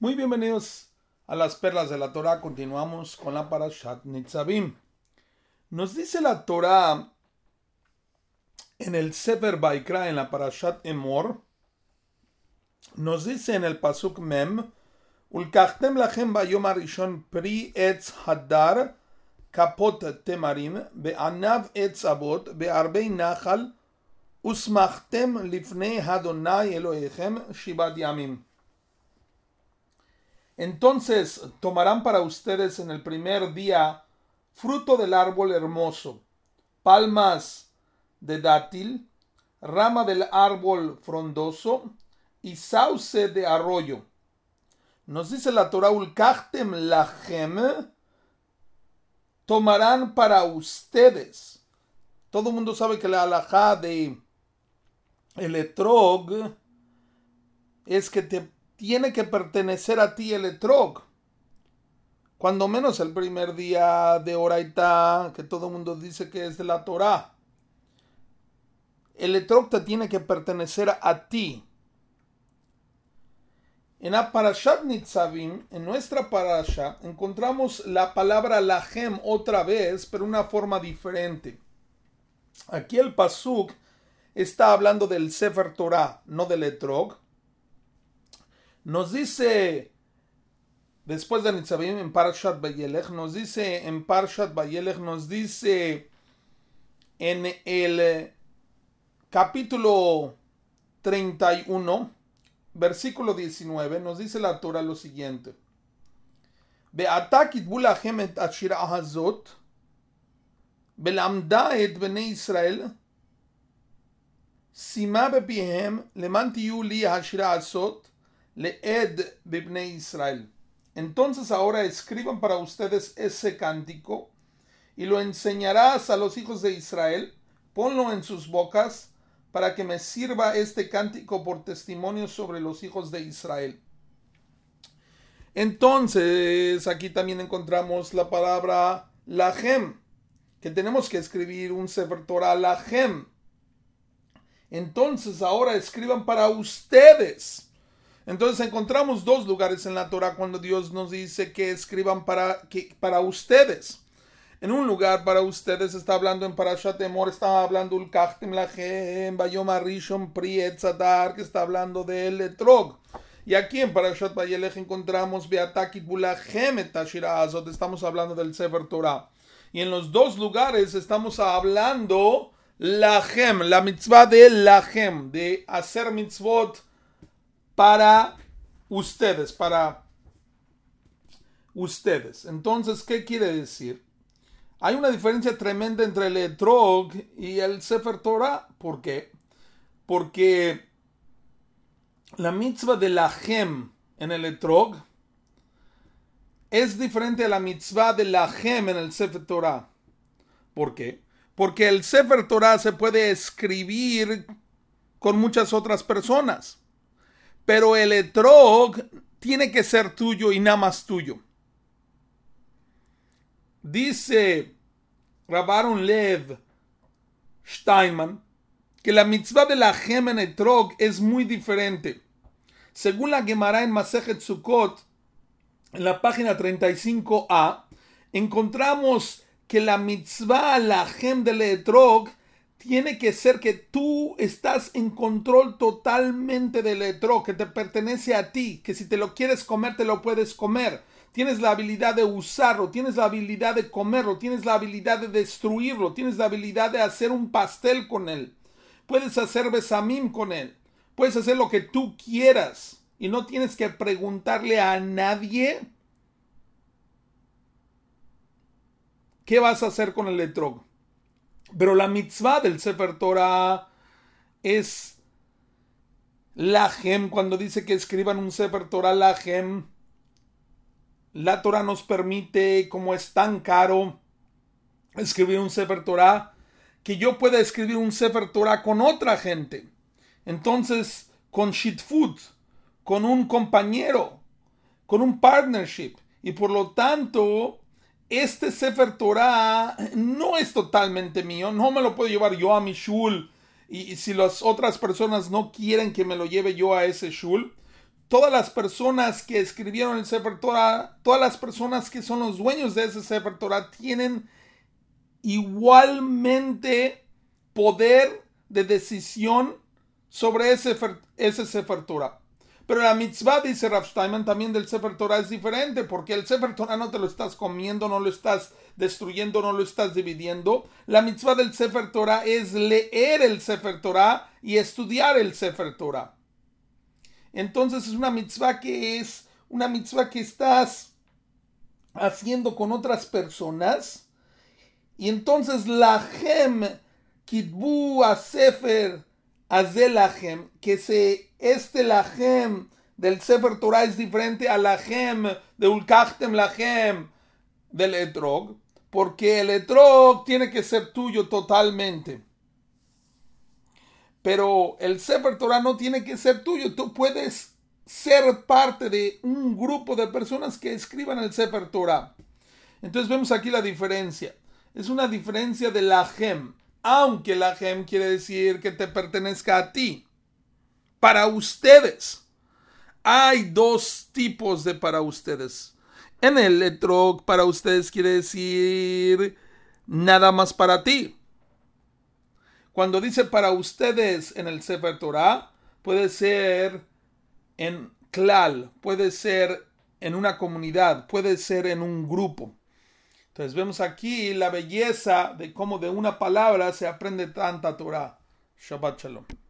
Muy bienvenidos a las perlas de la Torah. Continuamos con la Parashat Nitzavim. Nos dice la Torah en el Sefer Vaikra, en la Parashat Emor, nos dice en el Pasuk Mem, Ulkachtem lachem bayom harishon pri etz hadar kapot temarim be'anav etz abot be'arbei nachal usmachtem lifnei Adonai Elohechem shivat yamim. Entonces tomarán para ustedes en el primer día fruto del árbol hermoso, palmas de dátil, rama del árbol frondoso y sauce de arroyo. Nos dice la Torah, Ulkachtem lachem, tomarán para ustedes. Todo el mundo sabe que la halajá de el etrog es que tiene que pertenecer a ti el etrog. Cuando menos el primer día de Oraitá, que todo el mundo dice que es de la Torah. El etrog te tiene que pertenecer a ti. En la Parashat Nitzavim, en nuestra parasha, encontramos la palabra lachem otra vez, pero de una forma diferente. Aquí el pasuk está hablando del Sefer Torah, no del etrog. Nos dice, después de Nitzavim, en Parashat Vayelech, nos dice en el capítulo 31, versículo 19, nos dice la Torah lo siguiente. Be'ata kitbu lachem et hashira hazot, belamda et bnei Israel, sima bepihem, leman tiyu li hashira hazot, leed bibnei Israel. Entonces ahora escriban para ustedes ese cántico y lo enseñarás a los hijos de Israel. Ponlo en sus bocas para que me sirva este cántico por testimonio sobre los hijos de Israel. Entonces aquí también encontramos la palabra lachem, que tenemos que escribir un Sefer Torah lachem. Entonces ahora escriban para ustedes. Entonces encontramos dos lugares en la Torah cuando Dios nos dice que escriban para ustedes. En un lugar para ustedes está hablando en Parashat Emor, está hablando Ulkachtem lachem bayom harishon pri etz hadar, que está hablando del etrog. Y aquí en Parashat Vayelech encontramos Be'ata kitbu lachem et hashira hazot, estamos hablando del Sefer Torah. Y en los dos lugares estamos hablando lachem, la mitzvah de lachem, de hacer mitzvot para ustedes, Entonces, ¿qué quiere decir? Hay una diferencia tremenda entre el etrog y el Sefer Torah. ¿Por qué? Porque la mitzvah de lachem en el etrog es diferente a la mitzvah de lachem en el Sefer Torah. ¿Por qué? Porque el Sefer Torah se puede escribir con muchas otras personas. Pero el etrog tiene que ser tuyo y nada más tuyo. Dice Rav Aharon Lev Steinman que la mitzvah de la gem en etrog es muy diferente. Según la Gemara en Masejet Sukkot, en la página 35a, encontramos que la mitzvah la gem del etrog tiene que ser que tú estás en control totalmente del etrog, que te pertenece a ti, que si te lo quieres comer, te lo puedes comer. Tienes la habilidad de usarlo, tienes la habilidad de comerlo, tienes la habilidad de destruirlo, tienes la habilidad de hacer un pastel con él. Puedes hacer besamim con él. Puedes hacer lo que tú quieras y no tienes que preguntarle a nadie qué vas a hacer con el etrog. Pero la mitzvah del Sefer Torah es lachem. Cuando dice que escriban un Sefer Torah lachem, la Torah nos permite, como es tan caro escribir un Sefer Torah, que yo pueda escribir un Sefer Torah con otra gente. Entonces, con shitfut, con un compañero, con un partnership. Y por lo tanto, este Sefer Torah no es totalmente mío, no me lo puedo llevar yo a mi shul, y si las otras personas no quieren que me lo lleve yo a ese shul, todas las personas que escribieron el Sefer Torah, todas las personas que son los dueños de ese Sefer Torah tienen igualmente poder de decisión sobre ese Sefer Torah. Pero la mitzvah, dice Rav Steinman, también del Sefer Torah es diferente, porque el Sefer Torah no te lo estás comiendo, no lo estás destruyendo, no lo estás dividiendo. La mitzvah del Sefer Torah es leer el Sefer Torah y estudiar el Sefer Torah. Entonces es una mitzvah que estás haciendo con otras personas. Y entonces lahem kitbu a sefer azelachem, que este lahem del Sefer Torah es diferente al lahem de ulkachtem lahem del etrog, porque el etrog tiene que ser tuyo totalmente. Pero el Sefer Torah no tiene que ser tuyo. Tú puedes ser parte de un grupo de personas que escriban el Sefer Torah. Entonces vemos aquí la diferencia. Es una diferencia de lahem. Aunque lahem quiere decir que te pertenezca a ti. Para ustedes. Hay dos tipos de para ustedes. En el etrog, para ustedes quiere decir nada más para ti. Cuando dice para ustedes en el Sefer Torah, puede ser en klal, puede ser en una comunidad, puede ser en un grupo. Entonces vemos aquí la belleza de cómo de una palabra se aprende tanta Torah. Shabbat Shalom.